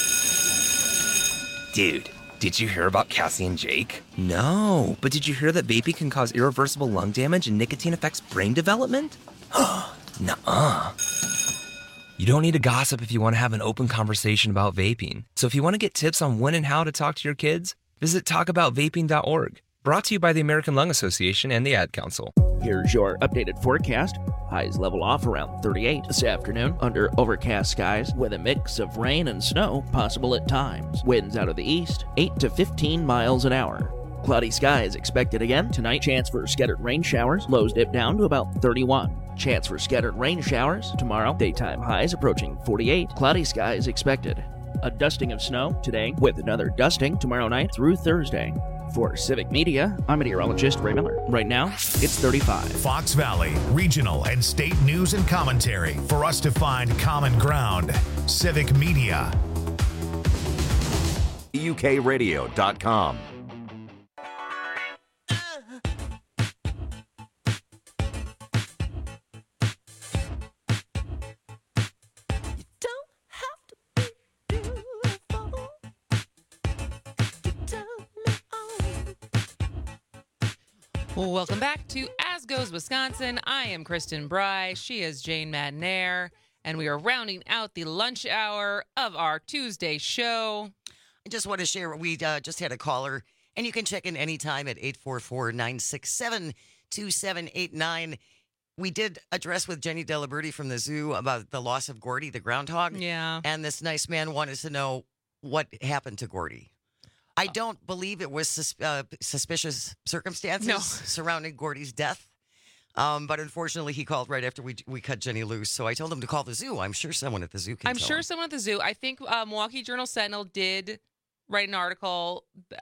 Dude, did you hear about Cassie and Jake? No, but did you hear that vaping can cause irreversible lung damage and nicotine affects brain development? Nuh-uh. You don't need to gossip if you want to have an open conversation about vaping. So if you want to get tips on when and how to talk to your kids, visit talk about vaping dot org. Brought to you by the American Lung Association and the Ad Council. Here's your updated forecast. Highs level off around thirty-eight this afternoon under overcast skies with a mix of rain and snow possible at times. Winds out of the east, eight to fifteen miles an hour. Cloudy skies expected again tonight. Chance for scattered rain showers. Lows dip down to about thirty-one. Chance for scattered rain showers tomorrow. Daytime highs approaching forty-eight. Cloudy skies expected. A dusting of snow today with another dusting tomorrow night through Thursday. For Civic Media, I'm meteorologist Ray Miller. Right now, it's thirty-five. Fox Valley, regional and state news and commentary for us to find common ground. Civic Media. U K radio dot com. Welcome back to As Goes Wisconsin. I am Kristen Bry. She is Jane Madnair. And we are rounding out the lunch hour of our Tuesday show. I just want to share, we uh, just had a caller, and you can check in anytime at eight four four, nine six seven, two seven eight nine. We did address with Jenny Delaberti from the zoo about the loss of Gordy, the groundhog. Yeah. And this nice man wanted to know what happened to Gordy. I don't believe it was sus- uh, suspicious circumstances No. surrounding Gordy's death. Um, but unfortunately, he called right after we we cut Jenny loose. So I told him to call the zoo. I'm sure someone at the zoo can I'm tell sure him. someone at the zoo. I think uh, Milwaukee Journal Sentinel did write an article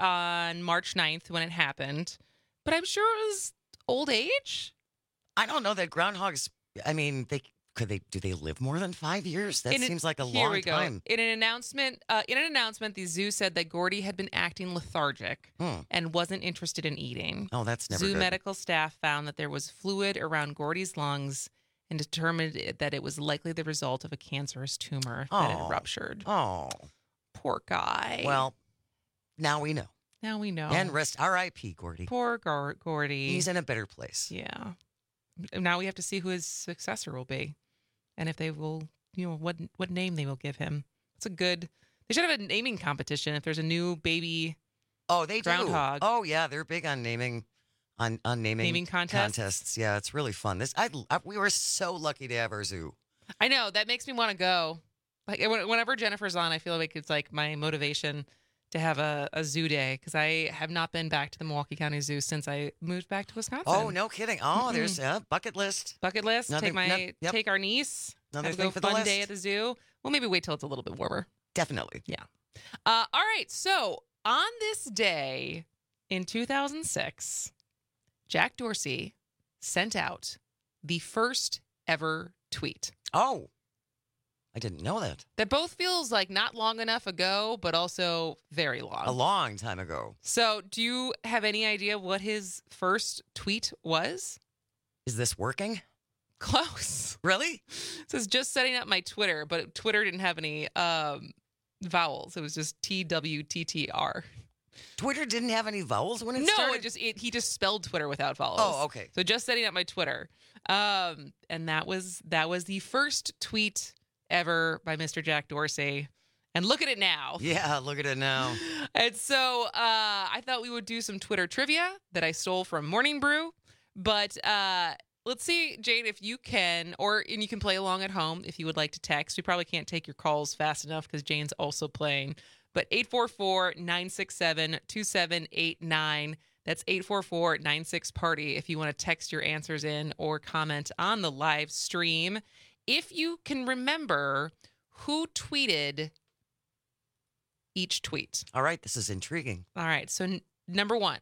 on March ninth when it happened. But I'm sure it was old age. I don't know that groundhogs, I mean, they could they do they live more than five years? That In an- seems like a here long we go. time. In an announcement, uh, in an announcement, the zoo said that Gordy had been acting lethargic Hmm. and wasn't interested in eating. Oh, that's never Zoo good. medical staff found that there was fluid around Gordy's lungs and determined it- that it was likely the result of a cancerous tumor that Oh. had ruptured. Oh, poor guy. Well, now we know. Now we know. And rest R I P Gordy. Poor Gor- Gordy. He's in a better place. Yeah. Now we have to see who his successor will be, and if they will, you know, what what name they will give him. It's a good. They should have a naming competition if there's a new baby. Oh, they groundhog. do. Oh, yeah, they're big on naming, on on naming, Naming contests? contests. Yeah, it's really fun. This I, I we were so lucky to have our zoo. I know that makes me want to go. Like when- whenever Jennifer's on, I feel like it's like my motivation to have a, a zoo day because I have not been back to the Milwaukee County Zoo since I moved back to Wisconsin. Oh, no kidding. Oh, there's a bucket list. Bucket list. Another- take my no- yep. take our niece. Another have a thing go for the fun list. day at the zoo. Well, maybe wait till it's a little bit warmer. Definitely. Yeah. Uh, all right. So on this day in two thousand six, Jack Dorsey sent out the first ever tweet. Oh, I didn't know that. That both feels like not long enough ago, but also very long. A long time ago. So do you have any idea what his first tweet was? Is this working? Close. Really? It says just setting up my Twitter, but Twitter didn't have any um, vowels. It was just T W T T R. Twitter didn't have any vowels when it no, started? it just it, he just spelled Twitter without vowels. Oh, okay. So just setting up my Twitter, um, and that was that was the first tweet ever by Mister Jack Dorsey. And look at it now. Yeah, look at it now. And so uh, I thought we would do some Twitter trivia that I stole from Morning Brew. But uh, let's see, Jade, if you can, or and you can play along at home if you would like to text. We probably can't take your calls fast enough because Jane's also playing. But eight four four, nine six seven, two seven eight nine. That's eight four four, nine six, party if you want to text your answers in or comment on the live stream. If you can remember who tweeted each tweet. All right, this is intriguing. All right, so n- number one.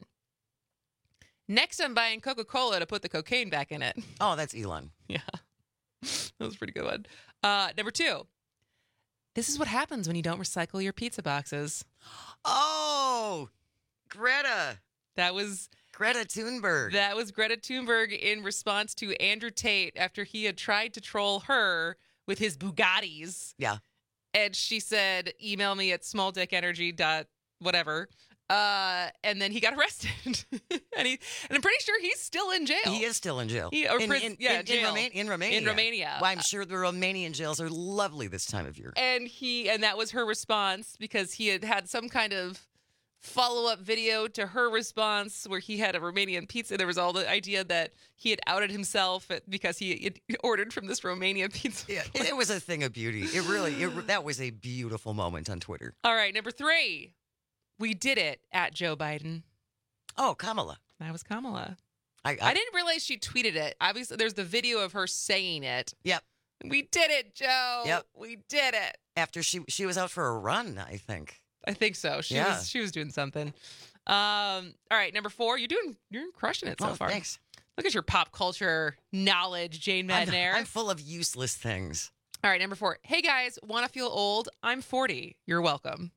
Next, I'm buying Coca-Cola to put the cocaine back in it. Oh, that's Elon. Yeah, that was a pretty good one. Uh, number two. This is what happens when you don't recycle your pizza boxes. Oh, Greta. That was Greta Thunberg. That was Greta Thunberg in response to Andrew Tate after he had tried to troll her with his Bugattis. Yeah. And she said, email me at smalldickenergy dot whatever. Uh, and then he got arrested. and he and I'm pretty sure he's still in jail. He is still in jail. He, or in, pris- in, yeah, in, jail. in, Roma- in Romania. In Romania. Well, I'm sure the Romanian jails are lovely this time of year. And he and that was her response because he had had some kind of follow-up video to her response where he had a Romanian pizza. There was all the idea that he had outed himself because he had ordered from this Romanian pizza. Yeah, it was a thing of beauty. It really, it, that was a beautiful moment on Twitter. All right, number three. We did it at Joe Biden. Oh, Kamala. That was Kamala. I, I, I didn't realize she tweeted it. Obviously, there's the video of her saying it. Yep. We did it, Joe. Yep. We did it. After she she was out for a run, I think. I think so. She Yeah. was she was doing something. Um, all right, number four. You're doing you're crushing it so Oh, far. thanks. Look at your pop culture knowledge, Jane I'm, Madnair. I'm full of useless things. All right, number four. Hey guys, want to feel old? I'm forty. You're welcome.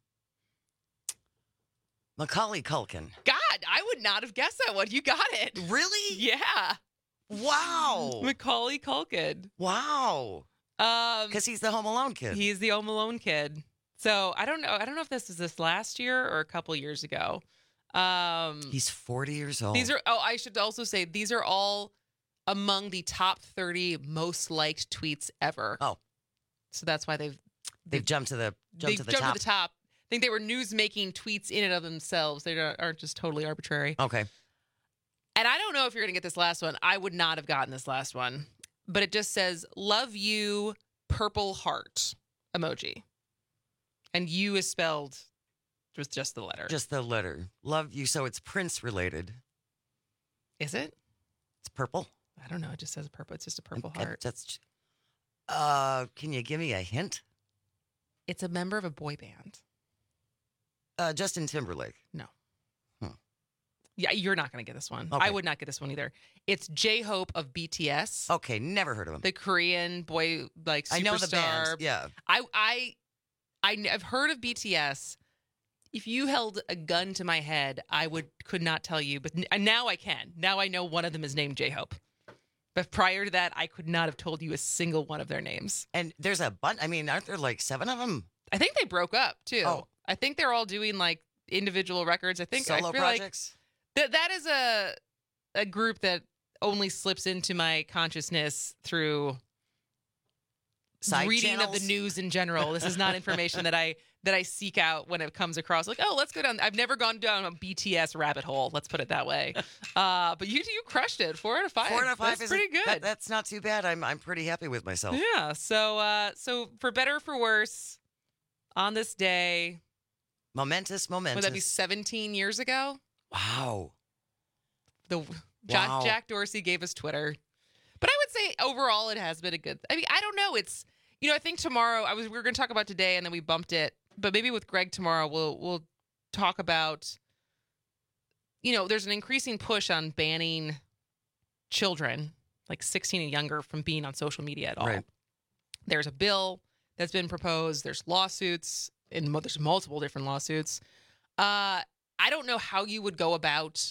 Macaulay Culkin. God, I would not have guessed that one. You got it. Really? Yeah. Wow. Macaulay Culkin. Wow. Um, Because he's the Home Alone kid. He's the Home Alone kid. So I don't know. I don't know if this is this last year or a couple years ago. Um, he's forty years old. These are. Oh, I should also say these are all among the top thirty most liked tweets ever. Oh, so that's why they've they've jumped to the jumped they to the jumped top. to the top. I think they were news-making tweets in and of themselves. They don't- aren't just totally arbitrary. Okay. And I don't know if you're going to get this last one. I would not have gotten this last one. But it just says, love you, purple heart emoji. And you is spelled with just the letter. Just the letter. Love you. So it's Prince related. Is it? It's purple. I don't know. It just says purple. It's just a purple And- heart. That's. Uh, can you give me a hint? It's a member of a boy band. Uh, Justin Timberlake. No. Hmm. Yeah, you're not going to get this one. Okay. I would not get this one either. It's J-Hope of B T S. Okay, never heard of him. The Korean boy, like, superstar. I know the band. Yeah. I, I, I, I've heard of B T S. If you held a gun to my head, I would could not tell you. But n- now I can. Now I know one of them is named J-Hope. But prior to that, I could not have told you a single one of their names. And there's a bunch. I mean, aren't there like seven of them? I think they broke up too. Oh. I think they're all doing like individual records. I think Solo I feel projects? like that that is a a group that only slips into my consciousness through Side reading channels? of the news in general. This is not information that I that I seek out when it comes across. Like, oh, let's go down. I've never gone down a B T S rabbit hole. Let's put it that way. Uh, but you you crushed it. Four out of five. Four out of five That's is pretty good. That, that's not too bad. I'm I'm pretty happy with myself. Yeah. So uh, so for better or for worse, on this day, Momentous, momentous. would that be seventeen years ago? Wow. The Jack, Wow. Jack Dorsey gave us Twitter, but I would say overall it has been a good. I mean, I don't know. It's you know I think tomorrow I was we were going to talk about today and then we bumped it, but maybe with Greg tomorrow we'll we'll talk about. You know, there's an increasing push on banning children like sixteen and younger from being on social media at all. Right. There's a bill that's been proposed. There's lawsuits, and mo- there's multiple different lawsuits. Uh, I don't know how you would go about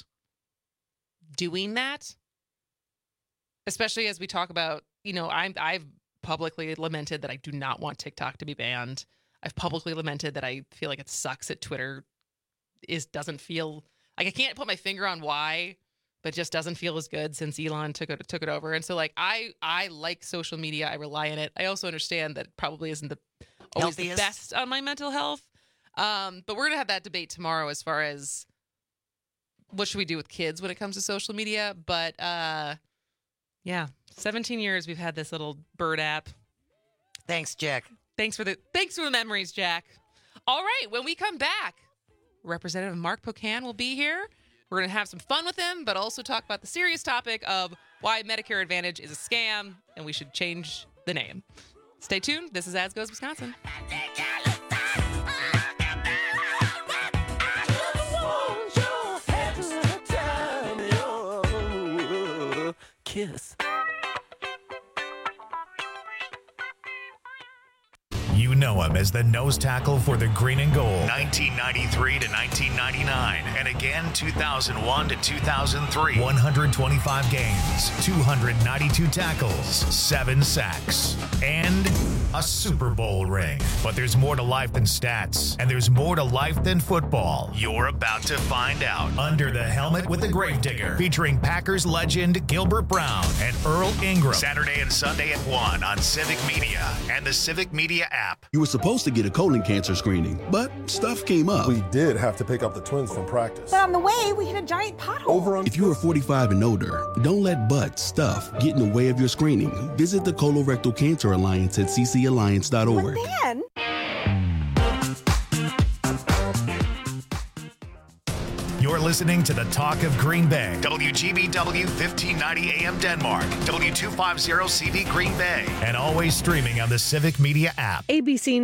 doing that, especially as we talk about, you know, I'm, I've publicly lamented that I do not want TikTok to be banned. I've publicly lamented that I feel like it sucks that Twitter is doesn't feel like I can't put my finger on why, but just doesn't feel as good since Elon took it took it over. And so like I I like social media. I rely on it. I also understand that it probably isn't the always Healthiest. the best on my mental health. Um, but we're gonna have that debate tomorrow as far as what should we do with kids when it comes to social media. But uh, yeah, seventeen years we've had this little bird app. Thanks, Jack. Thanks for the thanks for the memories, Jack. All right, when we come back, Representative Mark Pocan will be here. We're going to have some fun with him, but also talk about the serious topic of why Medicare Advantage is a scam and we should change the name. Stay tuned. This is As Goes Wisconsin. Kiss. You know him as the nose tackle for the Green and Gold, nineteen ninety-three to nineteen ninety-nine, and again two thousand one to two thousand three. one hundred twenty-five games, two hundred ninety-two tackles, seven sacks, and a Super Bowl ring. But there's more to life than stats, and there's more to life than football. You're about to find out. Under the Helmet with the Gravedigger, featuring Packers legend Gilbert Brown and Earl Ingram. Saturday and Sunday at one on Civic Media and the Civic Media app. You were supposed to get a colon cancer screening, but stuff came up. We did have to pick up the twins from practice. But on the way, we hit a giant pothole. Over on. If you are forty-five and older, don't let butt stuff get in the way of your screening. Visit the Colorectal Cancer Alliance at c c alliance dot org. But then... You're listening to the Talk of Green Bay. W G B W fifteen ninety A M Denmark. W two fifty C V Green Bay. And always streaming on the Civic Media app. A B C